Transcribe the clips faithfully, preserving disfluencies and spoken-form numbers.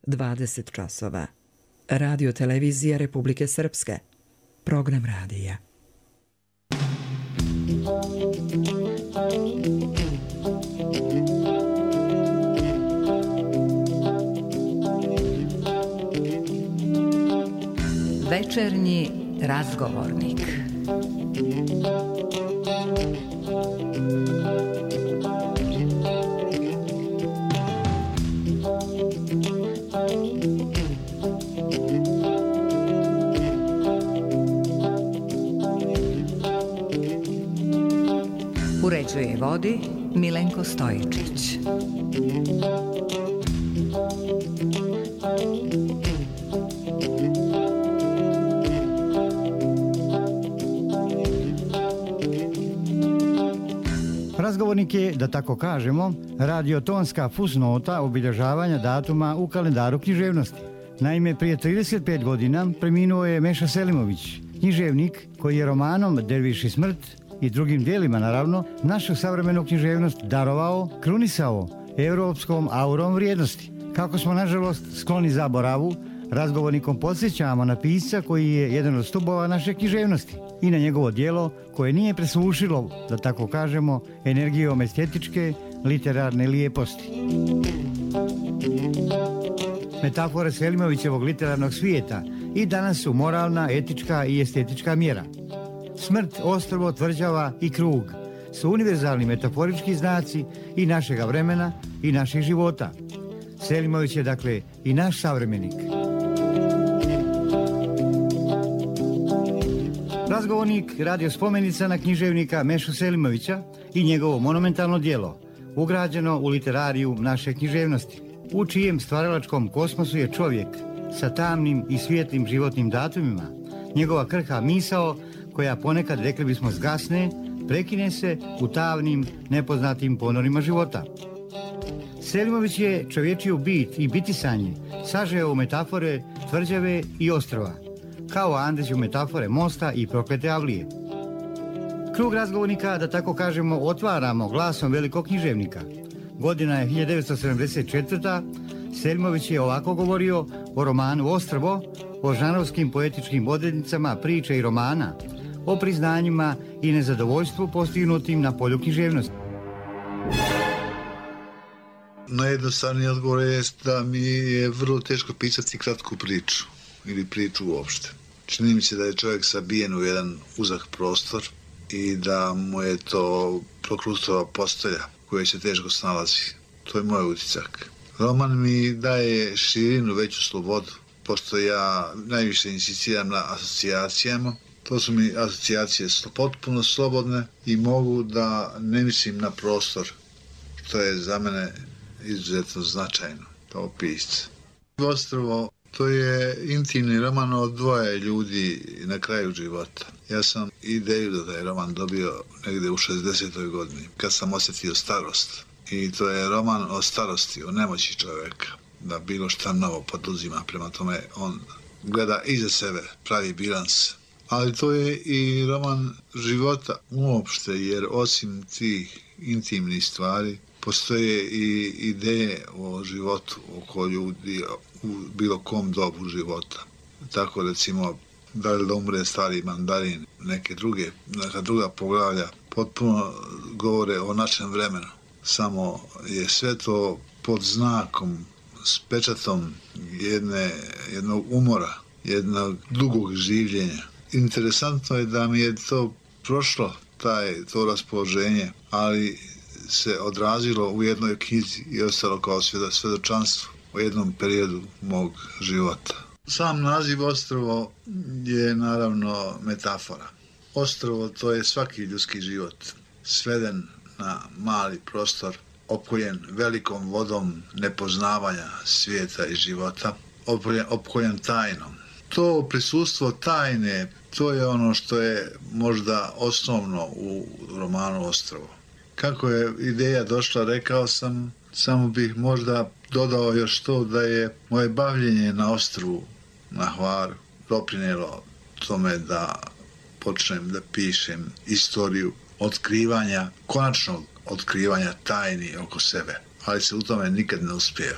dvadeset časova. Radio televizija Republike Srpske. Program radija. Večernji razgovornik. Uređuje i vodi Milenko Stojičić. Razgovornik je, da tako kažemo, radiotonska fusnota obilježavanja datuma u kalendaru književnosti. Naime, prije trideset pet godina preminuo je Meša Selimović, književnik koji je romanom Derviš i smrt i drugim dijelima, naravno, našu savremenu književnost darovao, krunisao europskom aurom vrijednosti. Kako smo, nažalost, skloni zaboravu, razgovornikom podsjećamo na pisca koji je jedan od stubova naše književnosti i na njegovo djelo koje nije preslušilo, da tako kažemo, energijom estetičke, literarne lijeposti. Metafore Selimovićevog literarnog svijeta i danas su moralna, etička i estetička mjera. Smrt, ostrvo, tvrđava i krug su univerzalni metaforički znaci i našega vremena i naših života. Selimović je, dakle, i naš savremenik. Razgovornik radio spomenica na književnika Mešu Selimovića i njegovo monumentalno djelo, ugrađeno u literariju naše književnosti, u čijem stvaralačkom kosmosu je čovjek sa tamnim i svijetlim životnim datumima, njegova krha misao koja ponekad, rekli bismo, zgasne, prekine se u tamnim, nepoznatim ponorima života. Selimović je čovječiju bit i bitisanje sažeo u metafore tvrđave i ostrva, kao Andrić u metafore mosta i proklete avlije. Krug razgovornika, da tako kažemo, otvaramo glasom velikog književnika. Godina je hiljadu devetsto sedamdeset četvrta. Selimović je ovako govorio o romanu Ostrvo, o žanrovskim poetičkim odrednicama priče i romana, o priznanjima i nezadovoljstvu postignutim na polju književnosti. Najjednostavniji odgovor je da mi je vrlo teško pisati kratku priču ili priču uopšte. Čini mi se da je čovjek sabijen u jedan uzak prostor i da mu je to prokrustova postelja koja se teško snalazi. To je moj utisak. Roman mi daje širinu, veću slobodu, pošto ja najviše insistiram na asocijacijama. To su mi asocijacije potpuno slobodne i mogu da ne mislim na prostor, što je za mene izuzetno značajno kao pisca. Ostrvo, to je intimni roman o dvoje ljudi na kraju života. Ja sam ideju da je roman dobio negdje u šezdesetoj godini, kad sam osjetio starost. I to je roman o starosti, o nemoći čovjeka, da bilo šta novo poduzima. Prema tome on gleda iza sebe, pravi bilans. Ali to je i roman života uopšte, jer osim tih intimnih stvari postoje i ideje o životu oko ljudi u bilo kom dobu života. Tako, recimo, da li da umre stari mandarin, neke druge, neka druga poglavlja potpuno govore o našem vremenu. Samo je sve to pod znakom, s pečatom jedne, jednog umora, jednog dugog življenja. Interesantno je da mi je to prošlo, taj, to raspoloženje, ali se odrazilo u jednoj knjizi i ostalo kao svjedočanstvo u jednom periodu mog života. Sam naziv Ostrvo je naravno metafora. Ostrvo, to je svaki ljudski život, sveden na mali prostor, opkoljen velikom vodom nepoznavanja svijeta i života, opkoljen, opkoljen tajnom. To prisustvo tajne, to je ono što je možda osnovno u romanu Ostrvo. Kako je ideja došla, rekao sam, samo bih možda dodao još to da je moje bavljenje na ostrvu, na Hvaru, doprinijelo tome da počnem da pišem istoriju otkrivanja, konačnog otkrivanja tajni oko sebe, ali se u tome nikad ne uspijeva.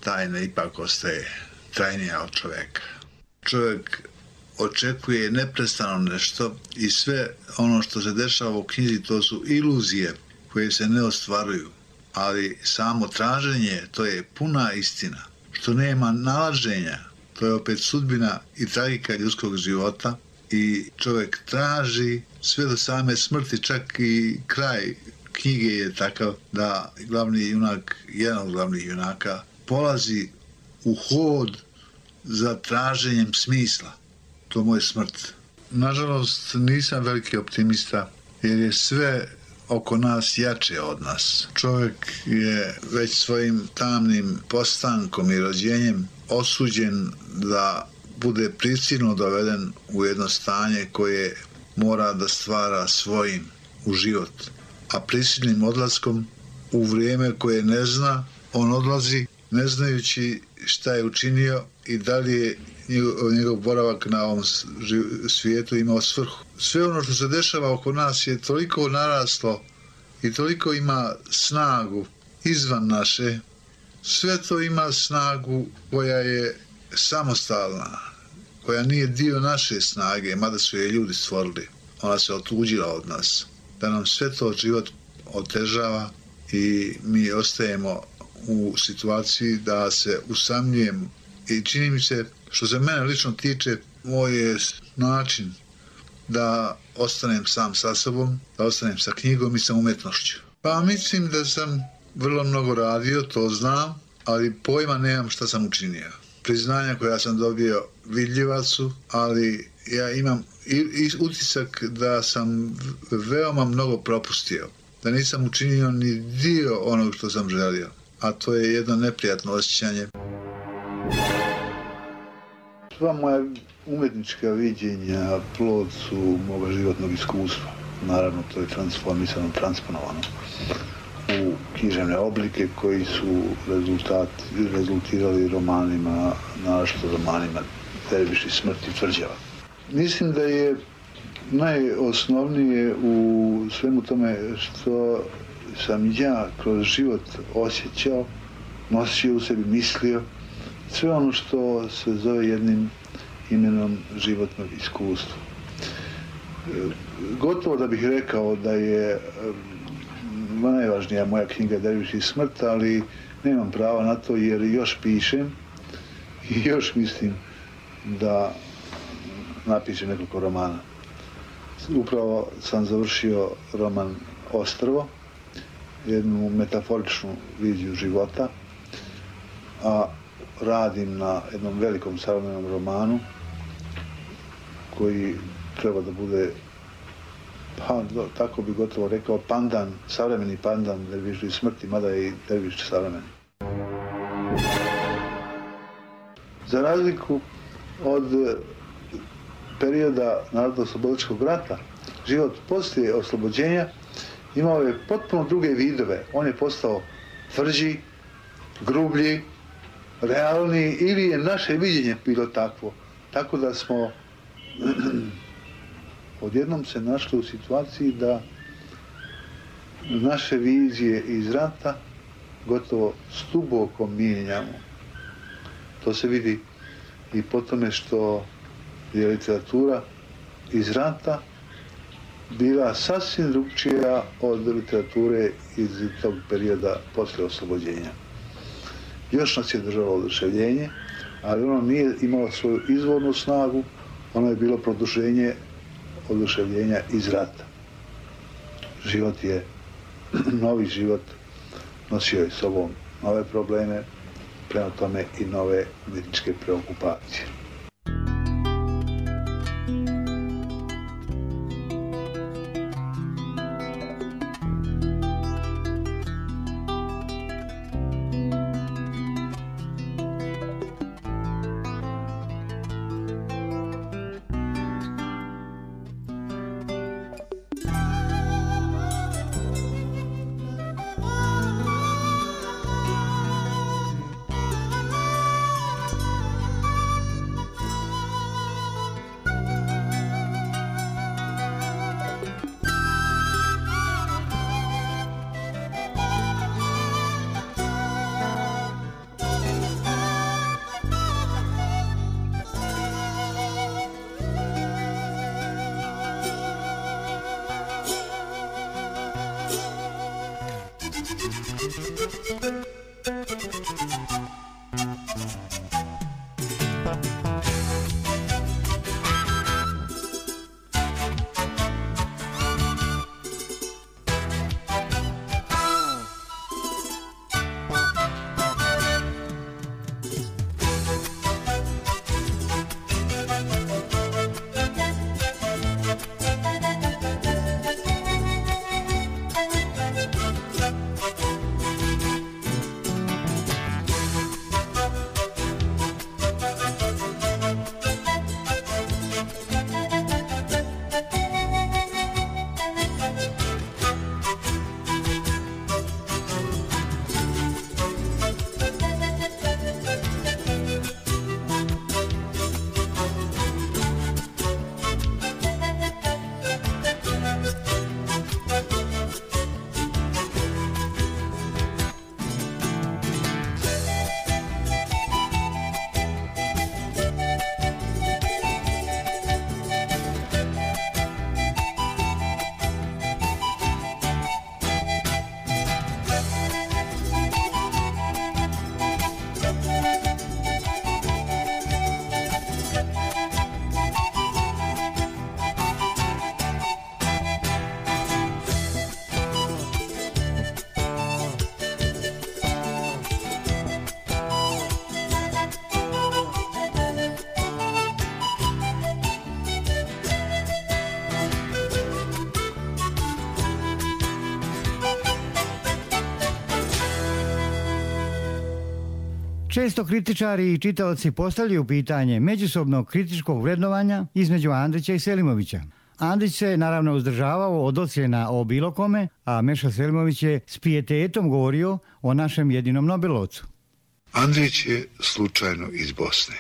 tajna ipak ostaje trajnija od čoveka. Čovjek očekuje neprestano nešto i sve ono što se dešava u knjizi to su iluzije koje se ne ostvaruju, ali samo traženje to je puna istina. Što nema nalaženja, to je opet sudbina i tragika ljudskog života i čovjek traži sve do same smrti, čak i kraj knjige je takav da glavni junak, jedan od glavnih junaka, polazi u hod za traženjem smisla. To mu je smrt. Nažalost, nisam veliki optimista jer je sve oko nas jače od nas. Čovjek je već svojim tamnim postankom i rođenjem osuđen da bude prisilno doveden u jedno stanje koje mora da stvara svojim u život. A prisilnim odlaskom u vrijeme koje ne zna, on odlazi ne znajući šta je učinio i da li je njegov boravak na ovom svijetu imao svrhu. Sve ono što se dešava oko nas je toliko naraslo i toliko ima snagu izvan naše. Sve to ima snagu koja je samostalna, koja nije dio naše snage, mada su je ljudi stvorili. Ona se otuđila od nas. Da nam sve to život otežava i mi ostajemo u situaciji da se usamljujemo. I čini mi se, što se mene lično tiče, moj je način da ostanem sam sa sobom, da ostanem sa knjigom i sa umjetnošću. Pa mislim da sam vrlo mnogo radio, to znam, ali pojma nemam šta sam učinio. Priznanja koja sam dobio vidljiva su, ali ja imam i, i utisak da sam veoma mnogo propustio. Da nisam učinio ni dio onog što sam želio. A to je jedno neprijatno osjećanje. Sva moja umjetnička viđenja plod su moga životnog iskustva. Naravno, to je transformisano, transponovano u književne oblike koji su rezultat, rezultirali romanima, naročito romanima Derviš i smrt i tvrđava. Mislim da je najosnovnije u svemu tome što sam ja kroz život osjećao, nosio u sebi, mislio, sve ono što se zove jednim imenom životnog iskustva. Gotovo da bih rekao da je najvažnija moja knjiga Derviš i smrt, ali nemam prava na to jer još pišem i još mislim da napišem nekoliko romana. Upravo sam završio roman Ostrvo, jednu metaforičnu viziju života, a radim na jednom velikom savremenom romanu koji treba da bude, pa tako bi gotovo rekao, pandan, savremeni pandan Dervišu i smrti, mada je i Derviš savremeni. Za razliku od perioda Narodnooslobodilačkog rata, život poslije oslobođenja imao je potpuno druge vidove. On je postao tvrđi, grublji, realniji, ili je naše viđenje bilo takvo. Tako da smo odjednom se našli u situaciji da naše vizije iz rata gotovo stuboko mijenjamo. To se vidi i po tome što je literatura iz rata bila sasvim drugčija od literature iz tog perioda posle oslobođenja. Još nas je držalo oduševljenje, ali ono nije imalo svoju izvornu snagu, ono je bilo produženje oduševljenja iz rata. Život je, novi život nosio je sobom nove probleme, prema tome i nove umjetničke preokupacije. Često kritičari i čitaoci postavljaju pitanje međusobnog kritičkog vrednovanja između Andrića i Selimovića. Andrić se naravno uzdržavao od ocjena o bilo kome, a Meša Selimović je s pijetetom govorio o našem jedinom Nobelovcu. Andrić je slučajno iz Bosne,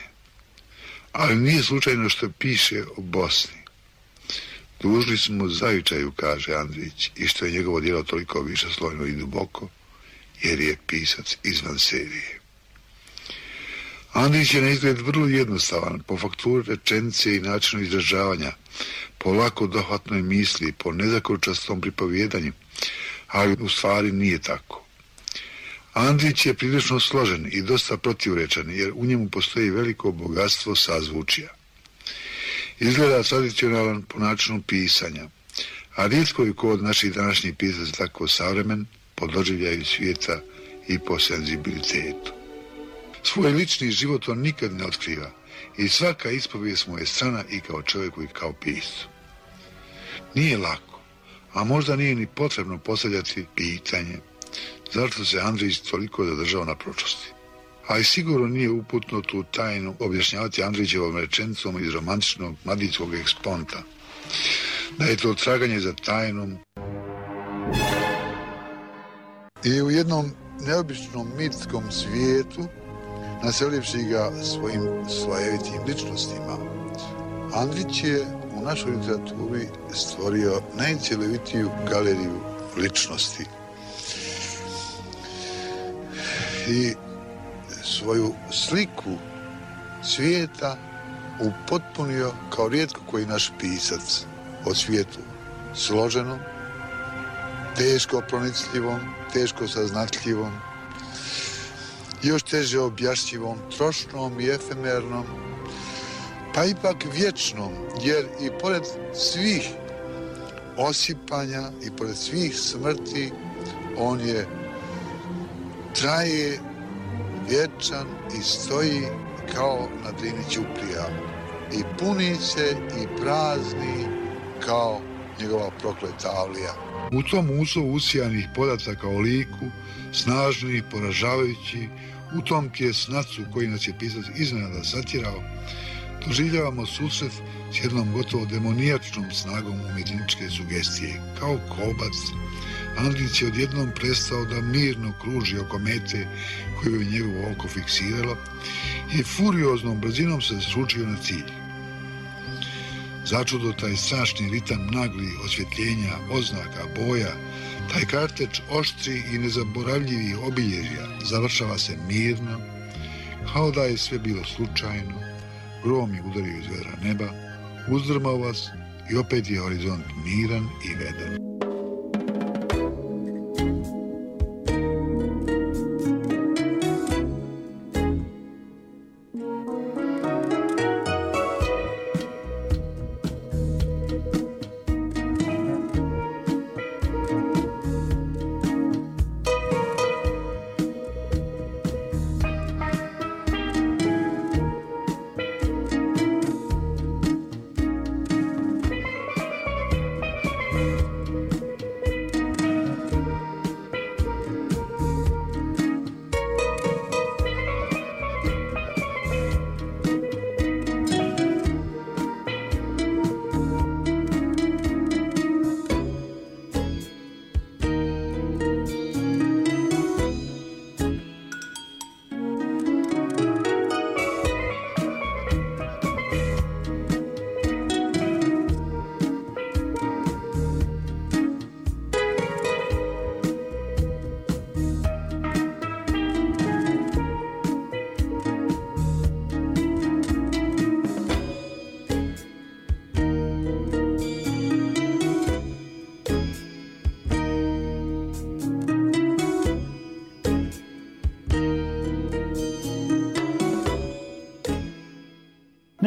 ali nije slučajno što piše o Bosni. Dužni smo zavičaju, kaže Andrić, i što je njegovo djelo toliko višeslojno i duboko, jer je pisac izvan serije. Andrić je na izgled vrlo jednostavan, po fakturi rečenice i načinu izražavanja, po lako dohvatnoj misli, po nezakočastom pripovjedanju, ali u stvari nije tako. Andrić je prilično složen i dosta protivrečan, jer u njemu postoji veliko bogatstvo sazvučja. Izgleda tradicionalan po načinu pisanja, a rijetko je ko od naših današnjih pisaca tako savremen po doživljaju svijeta i po senzibilitetu. Svoj lični život on nikad ne otkriva i svaka ispovijest mu je strana i kao čovjeku i kao piscu. Nije lako, a možda nije ni potrebno postavljati pitanje zašto se Andrić toliko zadržao na prošlosti. Ali sigurno nije uputno tu tajnu objašnjavati Andrićevom rečenicom iz romantičnog mladićkog eksponta, da je to traganje za tajnom. I u jednom neobičnom mitskom svijetu, naselivši ga svojim slojevitim ličnostima, Andrić je u našoj literaturi stvorio najcjelovitiju galeriju ličnosti. I svoju sliku svijeta upotpunio kao rijetko koji naš pisac o svijetu složenom, teško pronicljivom, teško saznatljivom, još teže objašnjivom, trošnom i efemernom, pa ipak vječnom, jer i pored svih osipanja i pored svih smrti on je traje, vječan i stoji kao na Drini ćuprija i puni se i prazni kao njegova prokleta avlija. U tom usovu usijanih podataka o liku, snažnih, poražavajući, u tom kjesnacu koji nas je pisac iznenada satjerao, doživljavamo susret s jednom gotovo demonijačnom snagom umjetničke sugestije. Kao kobac, Andrić je odjednom prestao da mirno kruži oko mete koju je njegovo oko fiksiralo i furioznom brzinom se sručio na cilj. Začudo taj strašni ritam nagli osvjetljenja, oznaka, boja, taj karteč oštri i nezaboravljivih obilježja završava se mirno, kao da je sve bilo slučajno, grom je udario iz vedra neba, uzdrmao vas i opet je horizont miran i vedan.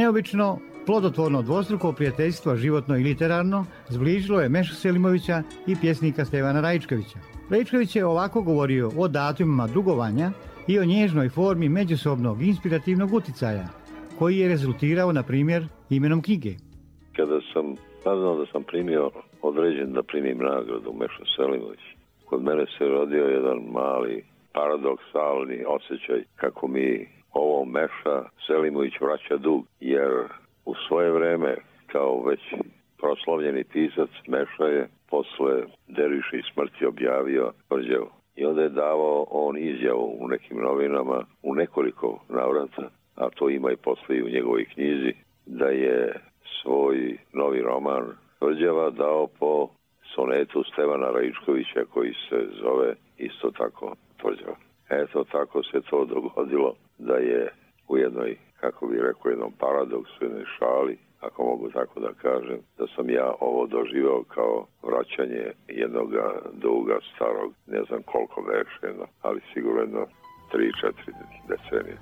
neobično plodotvorno dvostruko prijateljstvo, životno i literarno, zbližilo je Mešu Selimovića i pjesnika Stevana Raičkovića. Raičković je ovako govorio o datumima drugovanja i o nježnoj formi međusobnog inspirativnog uticaja, koji je rezultirao, na primjer, imenom knjige. Kada sam saznao da sam primio, određen da primim nagradu Meša Selimović, kod mene se rodio jedan mali paradoksalni osjećaj kako mi ovo Meša Selimović vraća dug, jer u svoje vreme, kao već proslavljeni pisac, Meša je posle Derviša i smrti objavio tvrđavu. I onda je davao on izjavu u nekim novinama u nekoliko navrata, a to ima i posle i u njegovoj knjizi, da je svoj novi roman Tvrđava dao po sonetu Stevana Raičkovića koji se zove isto tako Tvrđava. Eto, tako se to dogodilo da je u jednoj, kako bi rekao, jednom paradoksu, jednoj šali, ako mogu tako da kažem, da sam ja ovo doživao kao vraćanje jednog duga starog, ne znam koliko veše, ali sigurno jedno tri četiri decenije.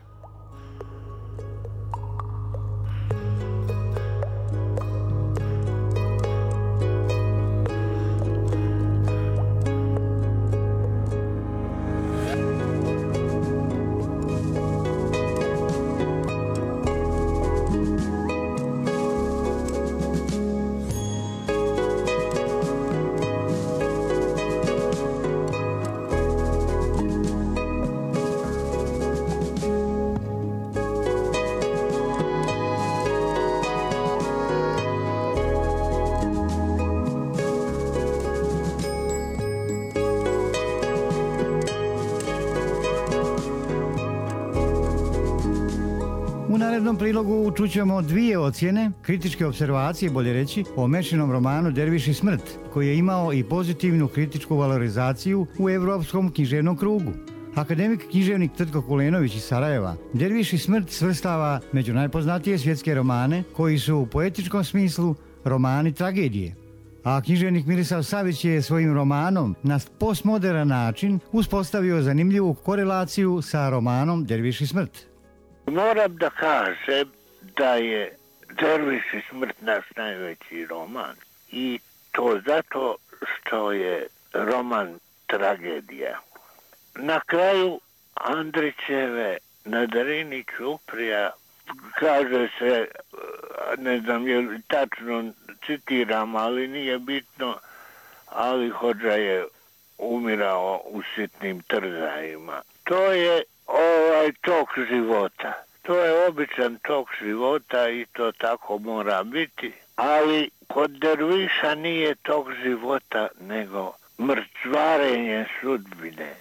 U narednom prilogu čućemo dvije ocjene, kritičke observacije, bolje reći, o Mešinom romanu Derviš i smrt, koji je imao i pozitivnu kritičku valorizaciju u evropskom književnom krugu. Akademik književnik Trtko Kulenović iz Sarajeva Derviš i smrt svrstava među najpoznatije svjetske romane koji su u poetičkom smislu romani tragedije. A književnik Miroslav Savić je svojim romanom na postmoderan način uspostavio zanimljivu korelaciju sa romanom Derviš i smrt. Moram da kažem da je Derviš i smrt naš najveći roman i to zato što je roman tragedija. Na kraju Andrićeve Na darini Ćuprija kaže se, ne znam je li tačno citiram, ali nije bitno, ali Hodža je umirao u sitnim trzajima. To je ovaj tok života. To je običan tok života i to tako mora biti. Ali kod Derviša nije tok života, nego mrcvarenje sudbine.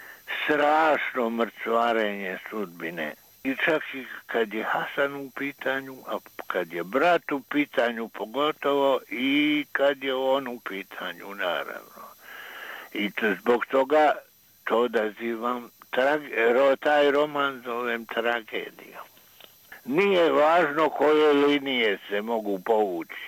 Strašno mrcvarenje sudbine. I čak i kad je Hasan u pitanju, a kad je brat u pitanju pogotovo i kad je on u pitanju, naravno. I to zbog toga to odazivam, taj roman zovem tragedijom. Nije važno koje linije se mogu povući,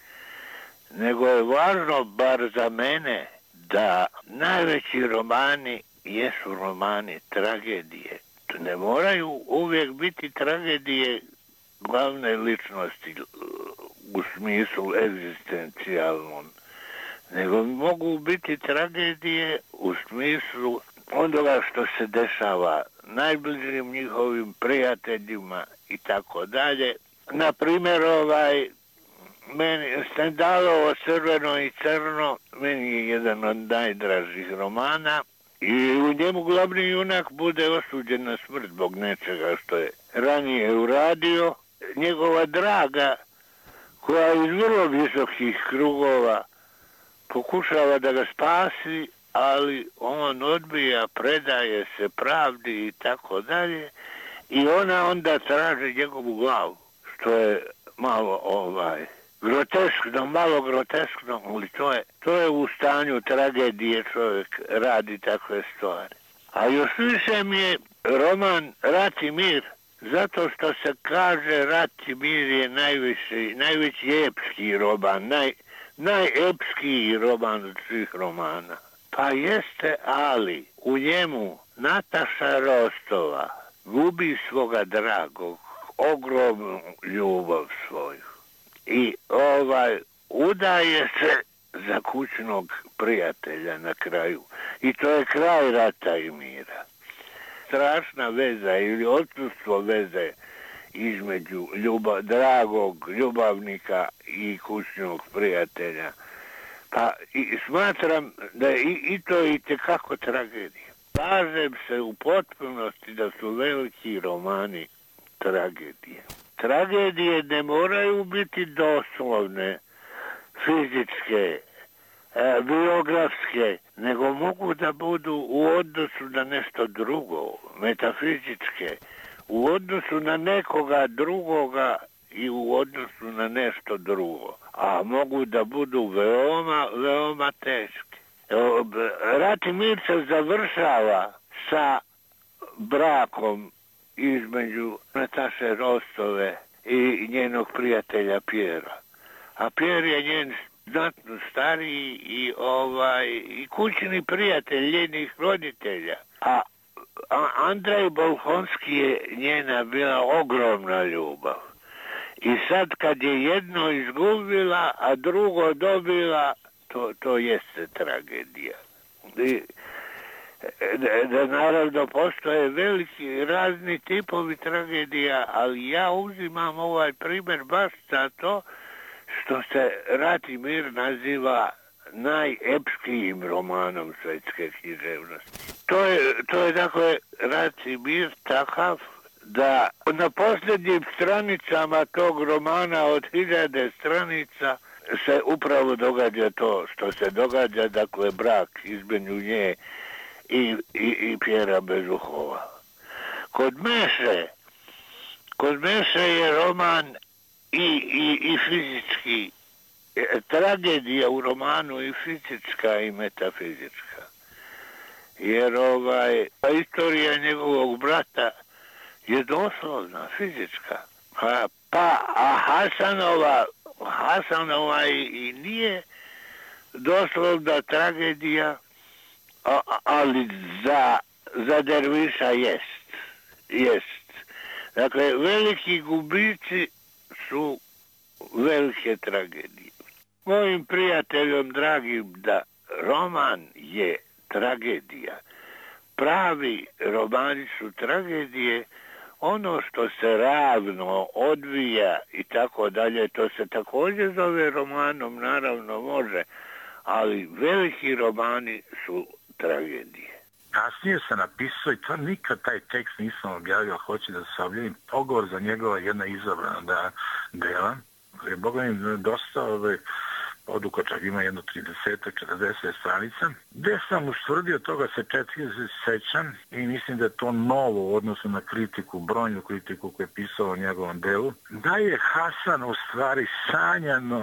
nego je važno, bar za mene, da najveći romani jesu romani tragedije. Ne moraju uvijek biti tragedije glavne ličnosti u smislu egzistencijalnom, nego mogu biti tragedije u smislu onoga što se dešava najbližim njihovim prijateljima i tako dalje. Na primjer, ovaj, meni Stendalovo Crveno i crno meni je jedan od najdražih romana i u njemu glavni junak bude osuđen na smrt zbog nečega što je ranije uradio. Njegova draga, koja iz vrlo visokih krugova pokušava da ga spasi, ali on odbija, predaje se pravdi i tako dalje, i ona onda traži njegovu glavu, što je malo ovaj groteskno, malo groteskno, ali to je, to je u stanju tragedije, čovjek radi takve stvari. A još više mi je roman Rat i mir, zato što se kaže Rat i mir je najviši, najveći epski roman, naj, najepskiji roman od svih romana. Pa jeste, ali u njemu Nataša Rostova gubi svoga dragog, ogromnu ljubav svoju. I ovaj udaje se za kućnog prijatelja na kraju. I to je kraj rata i mira. Strašna veza ili odsustvo veze između ljubav, dragog ljubavnika i kućnog prijatelja. Pa i smatram da je i, i to i tekako tragedija. Slažem se u potpunosti da su veliki romani tragedije. Tragedije ne moraju biti doslovne, fizičke, e, biografske, nego mogu da budu u odnosu na nešto drugo, metafizičke, u odnosu na nekoga drugoga i u odnosu na nešto drugo. A mogu da budu veoma, veoma teške. Rat i mir se završava sa brakom između Nataše Rostove i njenog prijatelja Pjera. A Pjer je njen znatno stariji i ovaj i kućni prijatelj njenih roditelja. A, a Andrej Bolkonski je njena bila ogromna ljubav. I sad kad je jedno izgubila, a drugo dobila, to, to jeste tragedija. I, da, da naravno postoje veliki razni tipovi tragedija, ali ja uzimam ovaj primjer baš zato što se Rat i mir naziva najepskijim romanom svetske književnosti. To je, to je dakle Rat i mir takav da na posljednjim stranicama tog romana od hiljade stranica se upravo događa to što se događa, dakle brak između nje i, i, i Pjera Bezuhova. Kod Meše, kod Meše je roman i, i, i fizički, tragedija u romanu i fizička i metafizička. Jer ovaj, istorija njegovog brata je doslovna, fizička. Pa, pa a Hasanova, Hasanova i, i nije doslovna tragedija, a, ali za, za derviša jest. Jest. Dakle, veliki gubici su velike tragedije. Mojim prijateljom dragim da roman je tragedija. Pravi romani su tragedije. Ono što se ravno odvija i tako dalje, to se također zove romanom, naravno može, ali veliki romani su tragedije. Kasnije sam napisao, i to nikad taj tekst nisam objavio, hoću da se objavim, pogovor za njegova jedna izabrana da, dela, koji je Boga mi dosta ovaj, podukočak, ima jedno trideset četrdeset stranica, gde sam ustvrdio toga se četiri sećam i mislim da je to novo u odnosu na kritiku, brojnu kritiku koju je pisao o njegovom delu, da je Hasan u stvari sanjano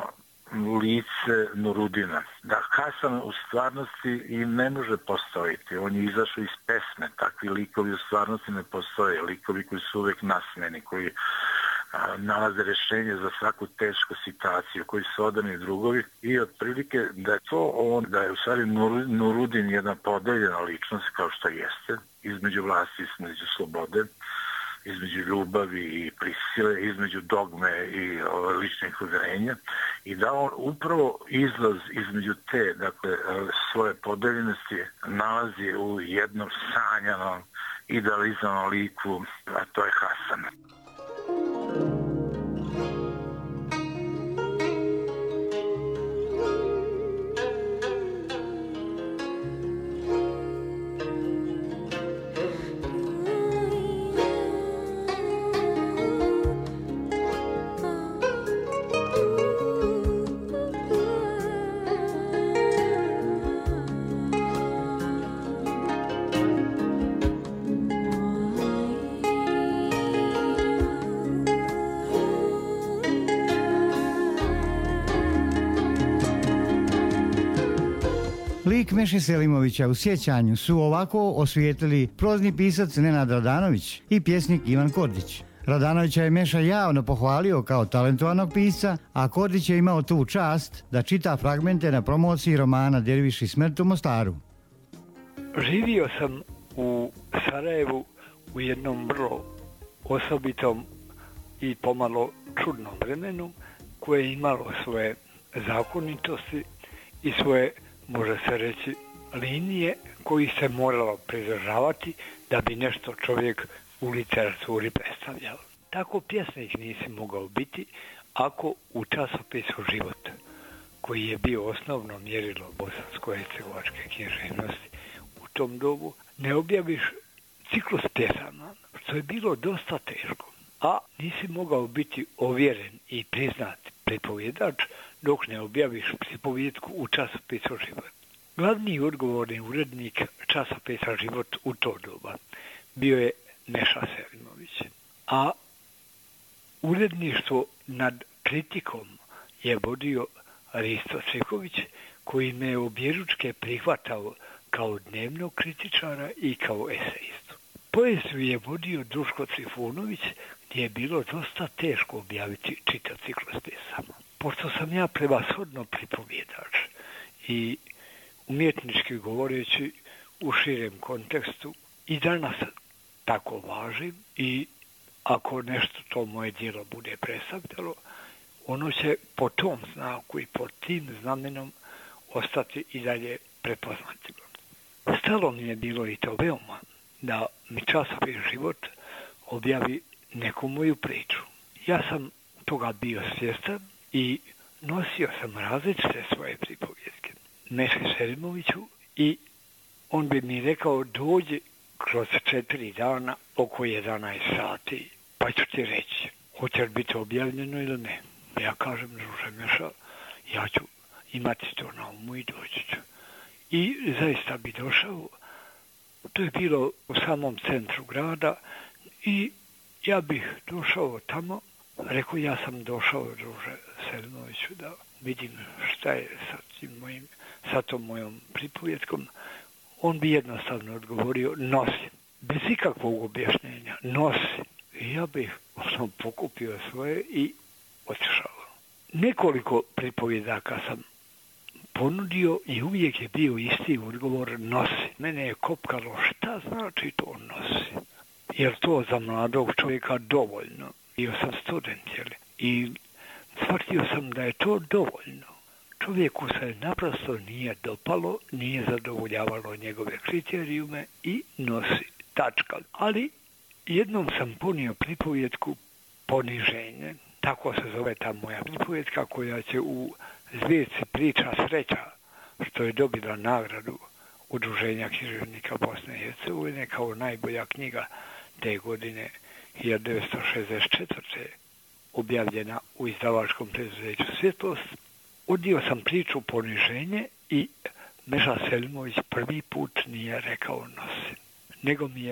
lice Nurudina. Da Hasan u stvarnosti i ne može postojiti. On je izašao iz pesme. Takvi likovi u stvarnosti ne postoje. Likovi koji su uvek nasmeni, koji a, nalaze rešenje za svaku tešku situaciju, koji su odani drugovi. I otprilike da je to on, da je u stvari Nur, Nurudin jedna podeljena ličnost, kao što jeste, između vlasti, između slobode, između ljubavi i prisile, između dogme i o, ličnih uverenja i da on upravo izlaz između te, dakle, svoje podeljenosti nalazi u jednom sanjanom, idealizovanom liku, a to je Hasan. Lik Meše Selimovića u sjećanju su ovako osvijetlili prozni pisac Nenad Radanović i pjesnik Ivan Kordić. Radanovića je Meša javno pohvalio kao talentovanog pisca, a Kordić je imao tu čast da čita fragmente na promociji romana Derviš i smrt u Mostaru. Živio sam u Sarajevu u jednom vrlo osobitom i pomalo čudnom vremenu koje je imalo svoje zakonitosti i svoje, može se reći, linije koji se moralo pridržavati da bi nešto čovjek u literaturi predstavljao. Tako pjesnik nisi mogao biti ako u časopisu Život, koji je bio osnovno mjerilo bosansko-hercegovačke književnosti u tom dobu, ne objaviš ciklus pjesama, što je bilo dosta teško. A nisi mogao biti ovjeren i priznat pripovjedač dok ne objaviš pripovjetku u časopisu Život. Glavni odgovorni urednik časopisa Život u to doba bio je Meša Selimović, a uredništvo nad kritikom je vodio Risto Cviković, koji me je objeručke prihvatao kao dnevnog kritičara i kao esejistu. Poeziju je vodio Duško Trifunović, gdje je bilo dosta teško objaviti čitav ciklus pjesama. Pošto sam ja prevashodno pripovjedač i umjetnički govoreći u širem kontekstu i danas tako važim i ako nešto to moje djelo bude predstavljalo, ono će po tom znaku i po tim znamenom ostati i dalje prepoznatljivo. Stalo mi je bilo i to veoma da mi časopis Život objavi neku moju priču. Ja sam toga bio svjestan i nosio sam različite svoje pripovjetke Meši Selimoviću i on bi mi rekao dođi kroz četiri dana oko jedanaest sati pa ću ti reći hoće li biti objavljeno ili ne. Ja kažem, druže Meša, ja ću imati to na umu i doći ću. I zaista bi došao, to je bilo u samom centru grada i ja bih došao tamo, rekao ja sam došao, druže Selimoviću, da vidim šta je sa, tim mojim, sa tom mojom pripovjetkom. On bi jednostavno odgovorio, nosi, bez ikakvog objašnjenja, nosi. I ja bih ono, pokupio svoje i otišao. Nekoliko pripovjedaka sam ponudio i uvijek je bio isti odgovor nosi. Mene je kopkalo šta znači to nosi. Jer to za mladog čovjeka dovoljno. Bio sam student, jel? I shvatio sam da je to dovoljno. Čovjeku se naprosto nije dopalo, nije zadovoljavalo njegove kriterijume i nosi. Tačka. Ali jednom sam ponio pripovjetku Poniženje. Tako se zove ta moja pripovjetka koja će u zbirci Priča sreća, što je dobila nagradu Udruženja književnika Bosne i Hercegovine kao najbolja knjiga te godine hiljadu devetsto šezdeset četvrte objavljena u izdavačkom preduzeću Svjetlost. Odio sam priču Poniženje i Meša Selimović prvi put nije rekao nosi, nego mi je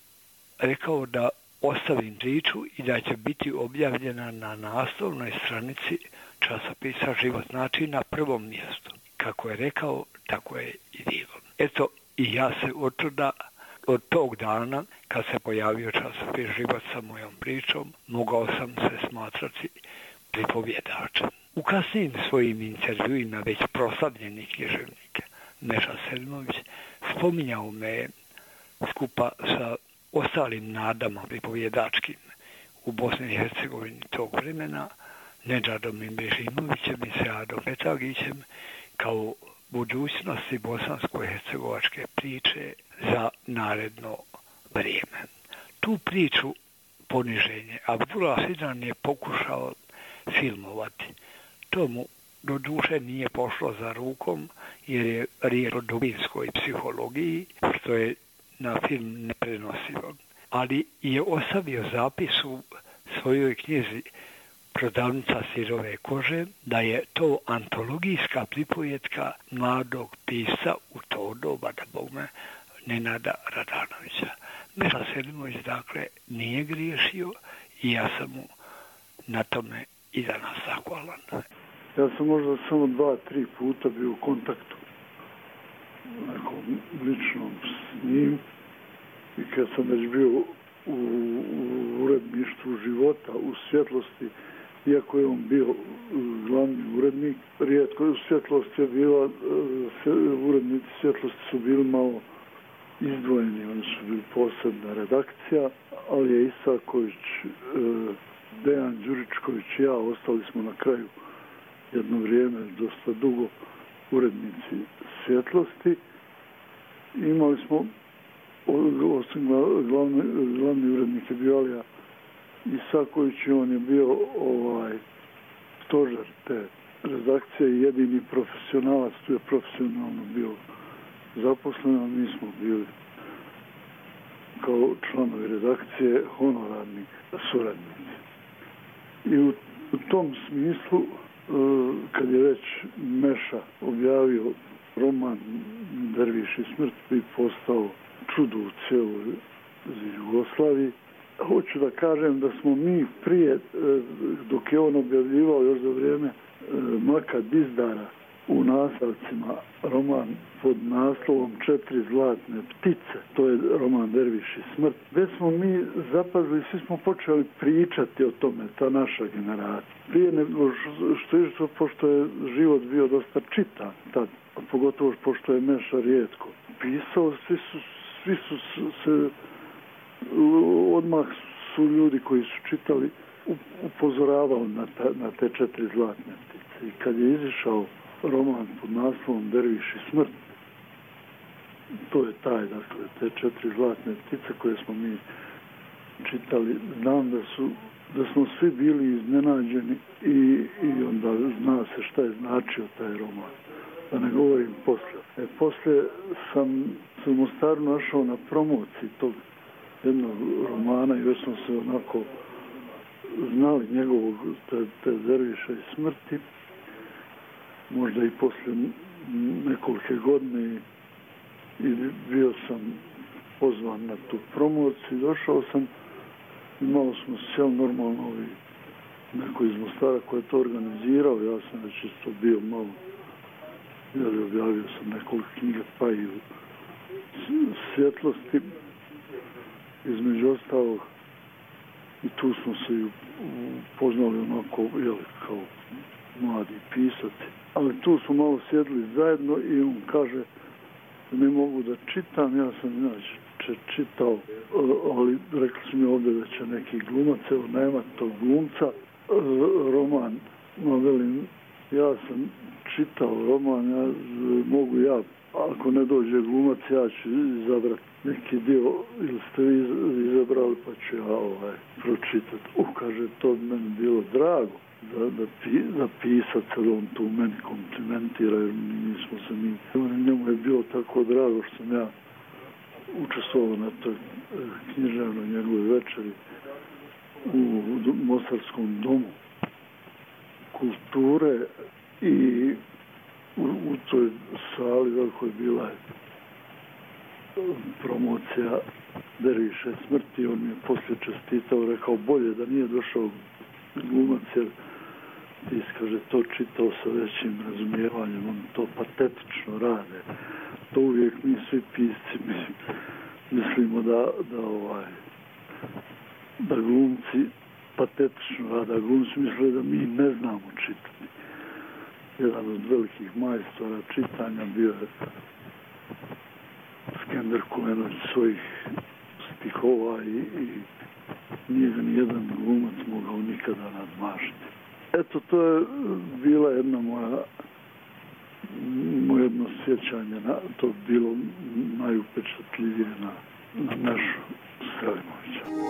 rekao da ostavim priču i da će biti objavljena na naslovnoj stranici časopisa Život, znači na prvom mjestu. Kako je rekao, tako je i bilo. Eto, i ja se od toga, od tog dana, kad se pojavio časopis Život sa mojom pričom, mogao sam se smatrati pripovjedačem. U kasnijim svojim intervjuima već proslavljeni književnik Meša Selimović spominjao me skupa sa ostalim nadama pripovjedačkim u Bosni i Hercegovini tog vremena, Nedžadom Ibrahimovićem i Seadom Petagićem, kao budućnosti bosansko-hercegovačke priče za naredno vrijeme. Tu priču Poniženje Abdullah Sidran je pokušao filmovati. To mu do duše nije pošlo za rukom jer je riječ o dubinskoj psihologiji, što je na film neprenosivo. Ali je ostavio zapis u svojoj knjizi Prodavnica sirove kože da je to antologijska pripovjetka mladog pisca u to doba, da Bog me, Nenada Radanovića. Meša Selimović, dakle, nije griješio i ja sam mu na tome i danas zahvalan. Ja sam možda samo dva, tri puta bio u kontaktu nekom ličnom s njim i kad sam već bio u, u uredništvu Života u Svjetlosti, iako je on bio glavni urednik, rijetko u Svjetlosti je bila, urednici Svjetlosti su bili malo izdvojeni, oni su bili posebna redakcija, ali je Isaković Dejan Đuričković i ja ostali smo na kraju jedno vrijeme, dosta dugo, urednici Svjetlosti. Imali smo, osim glavni, glavni urednik je bio Alija Isaković i on je bio ovaj stožer te redakcije i jedini profesionalac, tu je profesionalno bio zaposlen, a mi smo bili kao članovi redakcije honorarni suradnici. I u, u tom smislu, kad je već Meša objavio roman Derviš i smrt i postao čudo u cijeloj Jugoslaviji, hoću da kažem da smo mi prije, dok je on objavljivao još za vrijeme Maka Dizdara u nastavcima roman pod naslovom Četiri zlatne ptice, to je roman Derviš i smrt, već smo mi zapazili, svi smo počeli pričati o tome, ta naša generacija. Prije nego što je što, pošto je život bio dosta čitan tad, pogotovo pošto je Meša rijetko pisao, svi su, svi su se, odmah su ljudi koji su čitali upozoravali na, ta, na te četiri zlatne ptice. I kad je izišao roman pod naslovom Derviš i smrt, to je taj, dakle, te četiri zlatne ptice koje smo mi čitali. Znam da su da smo svi bili iznenađeni i, i onda zna se šta je značio taj roman. Da ne govorim poslije. E, poslije sam se u Mostaru našao na promociji tog jednog romana i već smo se onako znali njegovog te, te Derviša i smrti. Možda i poslije nekolike godine i bio sam pozvan na tu promociju. Došao sam i malo smo sjeli normalno ovi neko iz Mostara koji je to organizirao. Ja sam već isto bio malo, jer objavio sam nekoliko knjiga pa i u Svjetlosti između ostalog i tu smo se upoznali onako, jeli, kao mladi pisaci. Ali tu smo malo sjedli zajedno i on kaže ne mogu da čitam, ja sam inače čitao, ali rekli su mi ovdje da će neki glumac, evo nema tog glumca, roman, no velim, ja sam čitao roman, ja mogu ja, ako ne dođe glumac, ja ću izabrati neki dio, ili ste vi izabrali, pa ću ja ovaj, pročitati. U, kaže, to bi meni bilo drago. Da, da, pi, da pisac, jer on tu meni komplimentira, jer nismo se mi... Njemu je bilo tako drago što sam ja učestvovao na toj književnoj njegove večeri u, u Mostarskom domu kulture i u, u toj sali velikoj bila je promocija Derviša smrti. On mi je poslije čestitao, rekao bolje da nije došao glumac, jer ti kaže to čitao sa većim razumijevanjem, on to patetično rade. To uvijek mi svi pisci mi, mislimo da, da ovaj da glumci patetično rade, a glumci misle da mi ne znamo čitati. Jedan od velikih majstora čitanja bio je Skender Kulenović svojih stihova i, i nije ga nijedan glumac mogao nikada nadmašiti. Eto, to je bila jedna moja moje jedno sjećanje, na, to bilo najupečatljivije na, na Mešu Selimovića.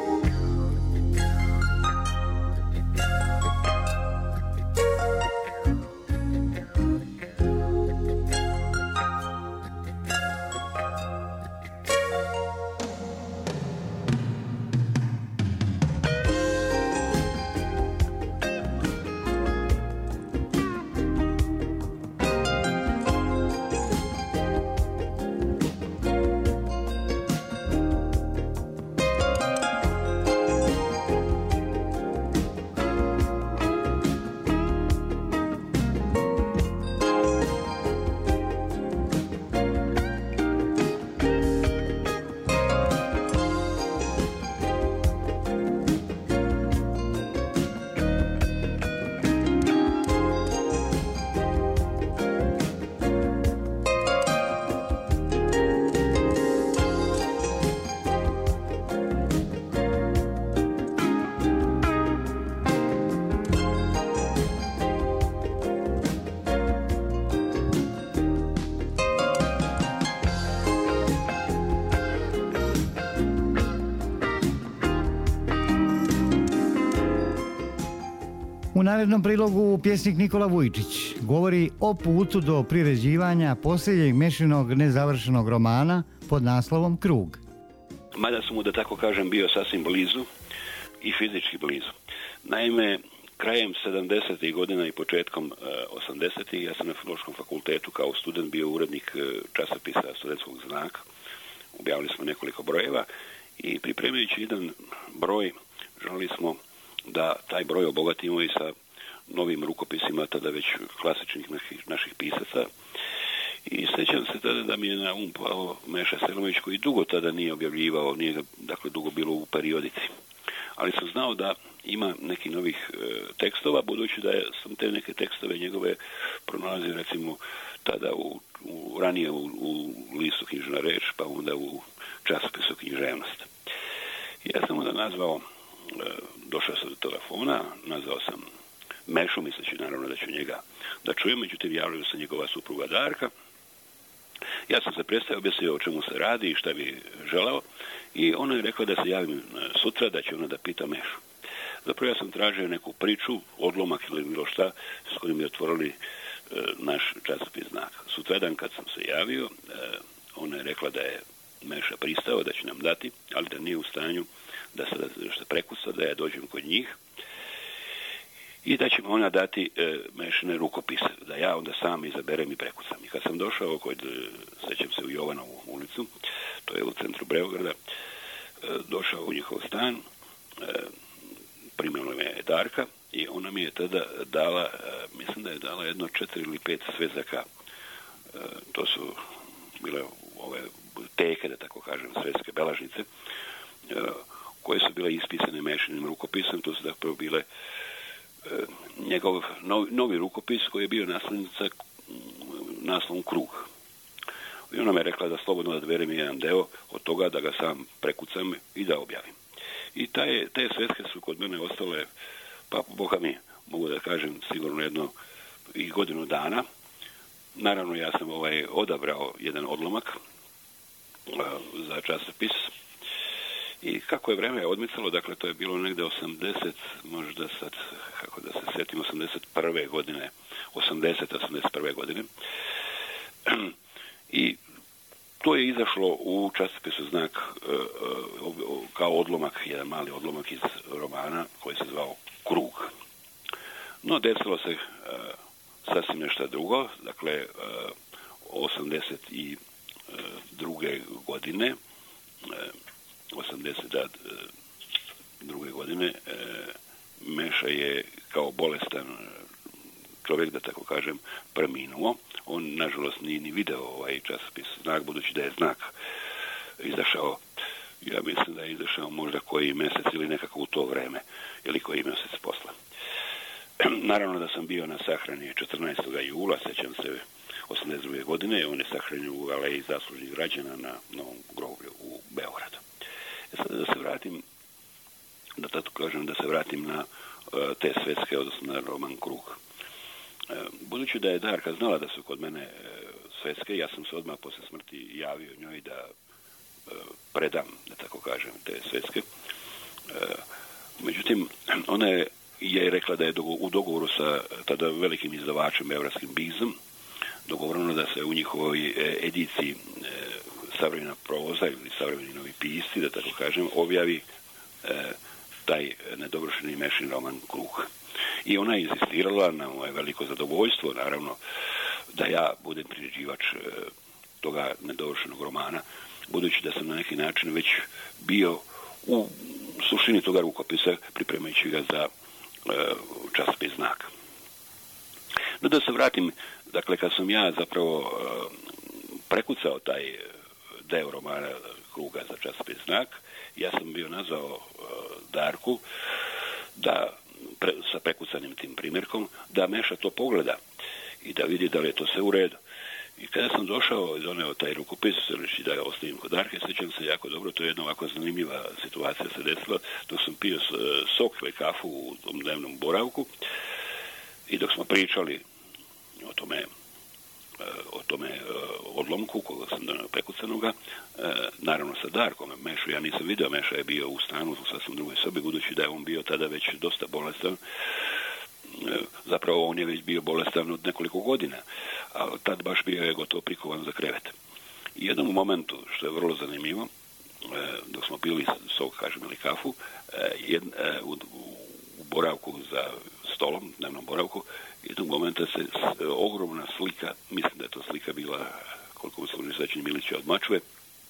narednom prilogu pjesnik Nikola Vujčić govori o putu do priređivanja posljednjeg Mešinog nezavršenog romana pod naslovom Krug. Mada sam mu, da tako kažem, bio sasvim blizu i fizički blizu. Naime, krajem sedamdesetih godina i početkom osamdesetih ja sam na Filološkom fakultetu kao student bio urednik časopisa Studentskog znaka. Objavili smo nekoliko brojeva i pripremajući jedan broj želili smo da taj broj obogatimo i sa novim rukopisima tada već klasičnih naših, naših pisaca. I sjećam se tada da mi je na um pao Meša Selimović koji dugo tada nije objavljivao, nije ga, dakle, dugo bilo u periodici. Ali sam znao da ima nekih novih e, tekstova, budući da sam te neke tekstove njegove pronalazio recimo tada u, u ranije u, u listu Knjižna reč, pa onda u časopisu Književnost. Ja sam onda nazvao, e, došao sam do telefona, nazvao sam Mešu, misleći naravno da ću njega da čujem, međutim javljaju se njegova supruga Darka. Ja sam se predstavio, objasnio o čemu se radi i šta bi želeo i ona je rekla da se javim sutra, da će ona da pita Mešu. Zapravo ja sam tražio neku priču, odlomak ili bilo šta s kojim je otvorili e, naš časopis Znak. Sutradan kad sam se javio, e, ona je rekla da je Meša pristao, da će nam dati, ali da nije u stanju da se da prekuca, da ja dođem kod njih i da će mi ona dati e, Mešine rukopise, da ja onda sam izaberem i prekucam. I kad sam došao kod, sećam se, u Jovanovu ulicu, to je u centru Beograda, e, došao u njihov stan, e, primila me je Darka i ona mi je tada dala, e, mislim da je dala jedno četiri ili pet svezaka, e, to su bile ove teke, da tako kažem, svetske belažnice, e, koje su bile ispisane Mešinim rukopisom, to su dakle bile njegov novi, novi rukopis koji je bio naslovnica naslovom Krug. I ona me rekla da slobodno odberem jedan deo od toga, da ga sam prekucam i da objavim. I taj, te sveske su kod mene ostale, pa boga mi, mogu da kažem, sigurno jedno i godinu dana. Naravno, ja sam ovaj odabrao jedan odlomak uh, za časopis. I kako je vreme odmicalo, dakle to je bilo negde osamdeset, možda sad, kako da se sjetim, osamdeset prve godine, osamdeset osamdeset prve godine. I to je izašlo u časopisu Znak kao odlomak, jedan mali odlomak iz romana koji se zvao Krug. No, desilo se sasvim nešto drugo, dakle osamdeset druge godine, osamdeset druge godine Meša je kao bolestan čovjek, da tako kažem, preminuo. On, nažalost, nije ni video ovaj časopis Znak, budući da je Znak izašao, ja mislim da je izašao možda koji mjesec ili nekako u to vreme, ili koji mjesec posla. Naravno da sam bio na sahrani četrnaestog jula, sećam se, osamdeset druge godine, on je sahranjen u Aleji zaslužnih građana na Novom groblju u Beogradu. E sad da se vratim, da tako kažem, da se vratim na uh, te svetske, odnosno na roman Krug. Uh, budući da je Darka znala da su kod mene uh, svetske, ja sam se odmah posle smrti javio njoj da uh, predam, da tako kažem, te svetske. Uh, međutim, ona je, je rekla da je u dogovoru sa tada velikim izdavačem beogradskim Bizom dogovoreno da se u njihovoj ediciji uh, savremena proza ili savremeni novi pisci, da tako kažem, objavi e, taj nedovršeni Mešin roman Krug. I ona je insistirala na moje veliko zadovoljstvo, naravno, da ja budem priređivač e, toga nedovršenog romana, budući da sam na neki način već bio u suštini toga rukopisa, pripremajući ga za e, časopis Znak. No da se vratim, dakle, kad sam ja zapravo e, prekucao taj deo romana Kruga za časopis Znak, ja sam bio nazvao uh, Darku da pre, sa prekucanim tim primjerkom da Meša to pogleda i da vidi da li je to sve u redu. I kada sam došao i doneo taj rukopis, reći da ga ostavim kod Darke, sjećam se jako dobro, to je jedna ovako zanimljiva situacija se desila, dok sam pio sok ili kafu u tom dnevnom boravku i dok smo pričali o tome o tome odlomku koga sam donio prekucanoga, naravno sa Darkom. Mešu ja nisam vidio, Meša je bio u stanu u sasvim drugoj sobi, budući da je on bio tada već dosta bolestan. zapravo on je već bio bolestan od nekoliko godina, ali tad baš bio je gotovo prikovan za krevet. I jednom momentu, što je vrlo zanimljivo, dok smo pili sok, kažem, ili kafu, jed, u, u boravku za stolom, dnevnom boravku, jednog momenta se ogromna slika, mislim da je to slika bila, koliko mi služi sećanje, Milića od Mačve,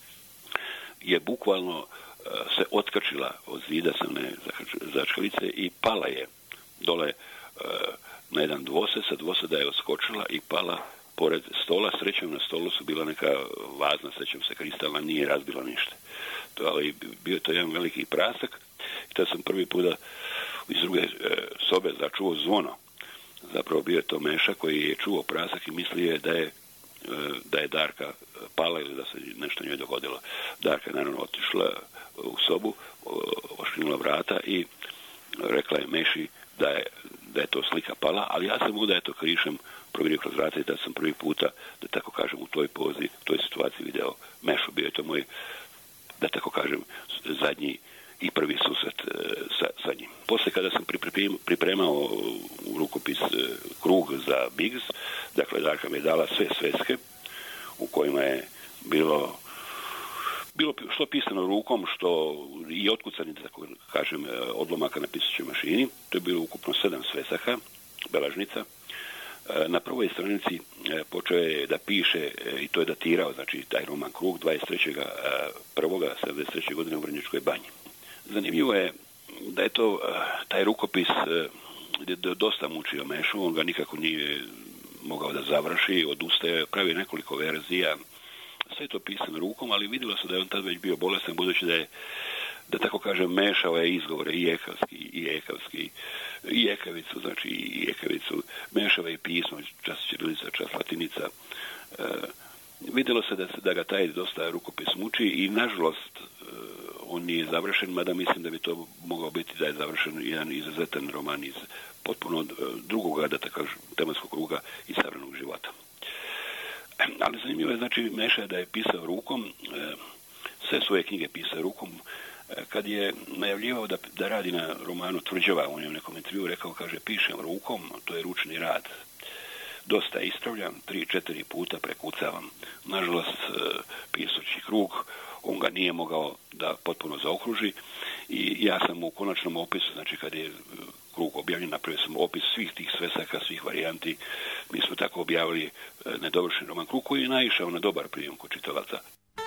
je bukvalno se otkačila od zida sa one začkalice i pala je dole na jedan dvosed, sa dvoseda je odskočila i pala pored stola. Srećom na stolu su bila neka vazna, sećam se, kristalna, nije razbila ništa. To, ali bio je to jedan veliki prasak i tad sam prvi puta iz druge e, sobe začuo zvono. Zapravo bio je to Meša koji je čuo prasak i mislio je da je, e, da je Darka pala ili da se nešto njoj dogodilo. Darka je naravno otišla u sobu, oškrinula vrata i rekla je Meši da je, da je to slika pala, ali ja sam onda eto krišem provirio kroz vrata i da sam prvi puta, da tako kažem, u toj pozi, u toj situaciji video Mešu. Bio je to moj, da tako kažem, zadnji i prvi susret e, sa, sa njim. Posle kada sam pripremao, pripremao u rukopis e, krug za Biggs, dakle Darka mi je dala sve sveske u kojima je bilo bilo što pisano rukom, što i otkucani, da tako kažem, odlomaka na pisaćoj mašini. To je bilo ukupno sedam svesaka, beležnica. Na prvoj stranici počeo je da piše, i to je datirao, znači taj roman Krug, dvadeset trećeg prvog sedamdeset treće godine u Vrnjačkoj banji. Zanimljivo je da je to, taj rukopis dosta mučio Mešu, on ga nikako nije mogao da završi, odustaje, pravio nekoliko verzija, sve to pisano rukom, ali vidjelo se da je on tad već bio bolestan, budući da je, da tako kažem, mešao je izgovore i ekavski, i ekavski, i ekavicu, znači i ekavicu, mešao je pismo, čas ćirilica, čas latinica. E, vidjelo se da, da ga taj dosta rukopis muči i, nažalost, e, on nije završen, mada mislim da bi to mogao biti da je završen jedan izuzetan roman iz potpuno drugog, da tako kažem, tematskog kruga i savremenog života. Ali zanimljivo je, znači, Meša da je pisao rukom, e, sve svoje knjige pisao rukom. E, kad je najavljivao da, da radi na romanu Tvrđava, on je u nekom intervju rekao, kaže, pišem rukom, to je ručni rad. Dosta ispravljam, tri, četiri puta prekucavam. Nažalost, e, pisaći krug, on ga nije mogao da potpuno zaokruži i ja sam u konačnom opisu, znači kad je krug objavljen, napravio sam opis svih tih svesaka, svih varijanti. Mi smo tako objavili nedovršen roman Krug koji je naišao na dobar prijem kod čitalaca.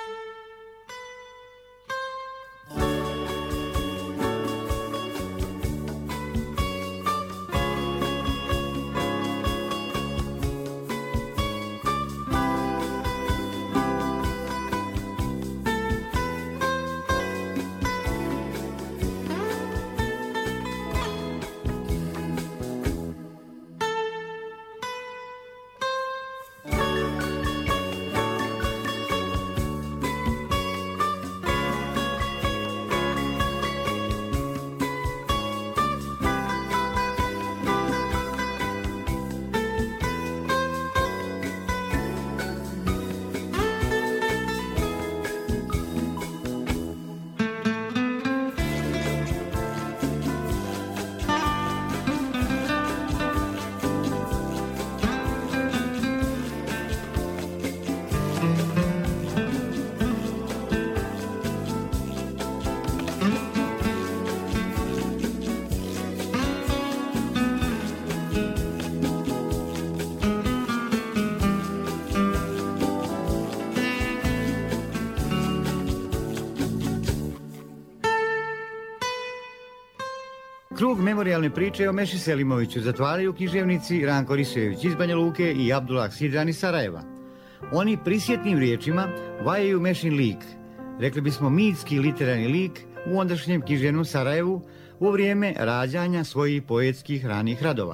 Krug memorijalne priče o Meši Selimoviću zatvaraju književnici Ranko Risojević iz Banja Luke i Abdullah Sidran iz Sarajeva. Oni prisjetnim riječima vajaju Mešin lik, rekli bismo mitski literarni lik u ondašnjem književnom Sarajevu u vrijeme rađanja svojih poetskih ranih radova.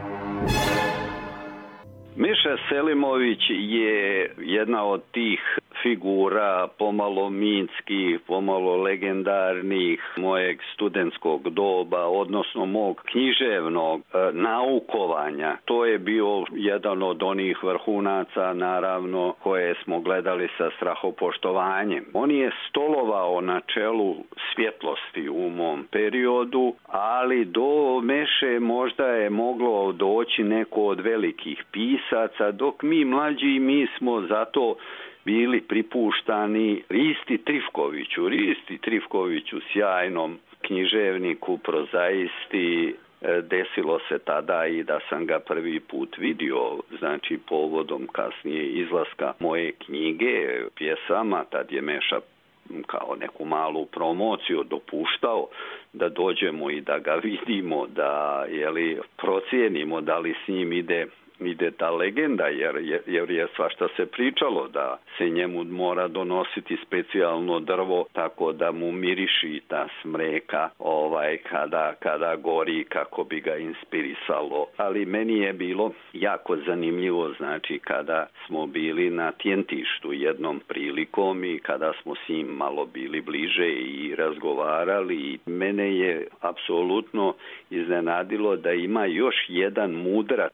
Meša Selimović je jedna od tih figura pomalo mitskih, pomalo legendarnih mojeg studentskog doba, odnosno mog književnog e, naukovanja. To je bio jedan od onih vrhunaca, naravno, koje smo gledali sa strahopoštovanjem. On je stolovao na čelu svjetlosti u mom periodu, ali do Meše možda je moglo doći neko od velikih pisaca, dok mi mlađi, mi smo zato bili pripuštani Risti Trifkoviću, Risti Trifkoviću, sjajnom književniku, prozaisti. Desilo se tada i da sam ga prvi put vidio, znači povodom kasnije izlaska moje knjige pjesama, tad je Meša kao neku malu promociju dopuštao da dođemo i da ga vidimo, da jeli, procijenimo da li s njim ide ide ta legenda, jer, jer je svašta se pričalo da se njemu mora donositi specijalno drvo tako da mu miriši ta smreka ovaj, kada, kada gori, kako bi ga inspirisalo. Ali meni je bilo jako zanimljivo, znači kada smo bili na Tjentištu jednom prilikom i kada smo s njim malo bili bliže i razgovarali, mene je apsolutno iznenadilo da ima još jedan mudrac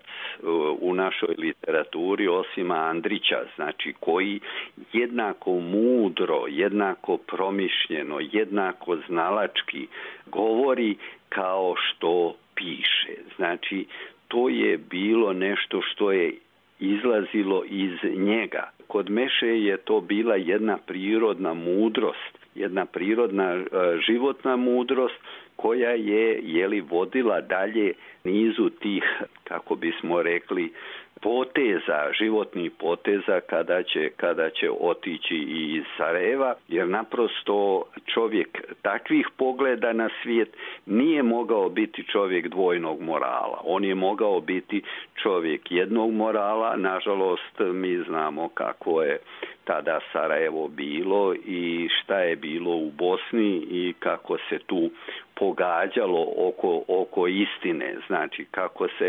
u našoj literaturi osim Andrića, znači koji jednako mudro, jednako promišljeno, jednako znalački govori kao što piše. Znači to je bilo nešto što je izlazilo iz njega. Kod Meše je to bila jedna prirodna mudrost, jedna prirodna uh, životna mudrost koja je jeli vodila dalje nizu tih, kako bismo rekli, poteza, životnih poteza kada će, kada će otići iz Sarajeva, jer naprosto čovjek takvih pogleda na svijet nije mogao biti čovjek dvojnog morala. On je mogao biti čovjek jednog morala. Nažalost, mi znamo kako je tada Sarajevo bilo i šta je bilo u Bosni i kako se tu pogađalo oko, oko istine, znači kako se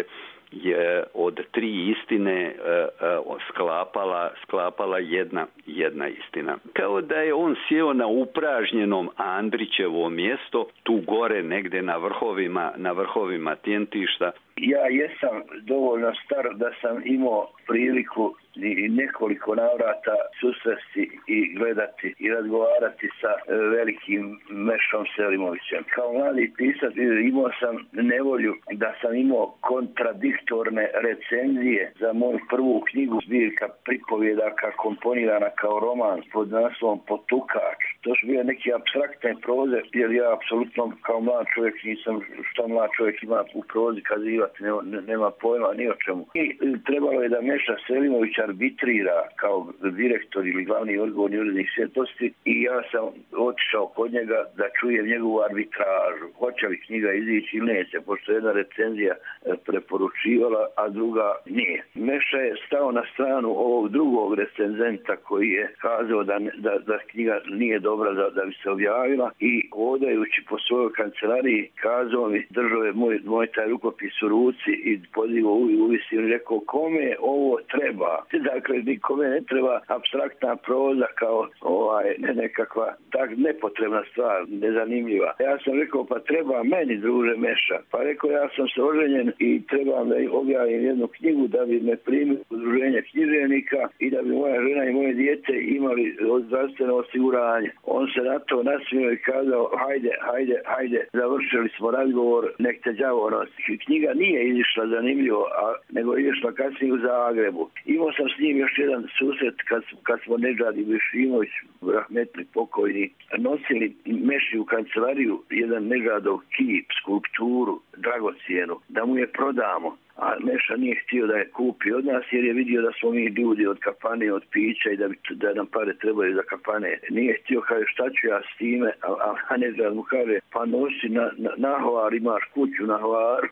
je od tri istine uh, uh, sklapala, sklapala jedna, jedna istina. Kao da je on sjeo na upražnjenom Andrićevo mjesto, tu gore negdje na vrhovima, na vrhovima Tjentišta. Ja jesam dovoljno star da sam imao priliku i nekoliko navrata susresti i gledati i razgovarati sa velikim Mešom Selimovićem. Kao mladi pisac imao sam nevolju da sam imao kontradiktorne recenzije za moju prvu knjigu, zbirka pripovjedaka komponirana kao roman pod naslovom Potukak. To su bile neke apstraktne proze, jer ja apsolutno kao mlad čovjek nisam što mlad čovjek ima u prozi kazivati, nema, nema pojma ni o čemu. I trebalo je da Meša Selimović arbitrira kao direktor ili glavni odgovorni urednik Svjetlosti i ja sam otišao kod njega da čujem njegovu arbitražu. Hoće li knjiga izići ili neće, pošto jedna recenzija preporučivala, a druga nije. Meša je stao na stranu ovog drugog recenzenta koji je kazao da, da, da knjiga nije dobra da, da bi se objavila i hodajući po svojoj kancelariji kazao mi, držao je moj, moj taj rukopis u ruci i podigao uvisi i rekao kome ovo treba. Dakle, nikome ne treba apstraktna proza kao ovaj, ne, nekakva tak nepotrebna stvar, nezanimljiva. Ja sam rekao, pa treba meni, druže Meša. Pa rekao, ja sam se oženjen i trebam da objavim jednu knjigu da bi me primili udruženje književnika i da bi moja žena i moje dijete imali zdravstveno osiguranje. On se na to nasmio i kazao, hajde, hajde, hajde, završili smo razgovor, nek te đavo nosi. Knjiga nije izišla zanimljivo, a, nego je išla kasnije u Zagrebu. Imao sam s njim još jedan susret kad, kad smo Nedžad Ibrešimović, rahmetli pokojni, nosili Meši u kancelariju jedan Nedžadov kip, skulpturu, dragocijenu, da mu je prodamo. A Meša nije htio da je kupi od nas jer je vidio da smo mi ljudi od kafane, od pića i da, bi, da nam pare trebaju za kafane. Nije htio, kaže, šta ću ja s time, a, a Nedžad mu kaže, pa nosi na, na, na Hvar, imaš kuću na Hvaru.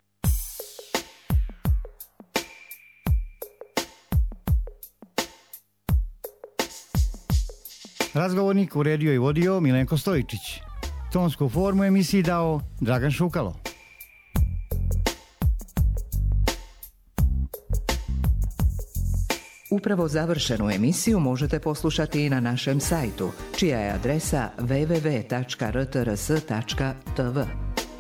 Razgovornik uredio i vodio Milenko Stojičić. Tonsku formu emisiji dao Dragan Šukalo. Upravo završenu emisiju možete poslušati i na našem sajtu, čija je adresa w w w tačka r t r s tačka t v.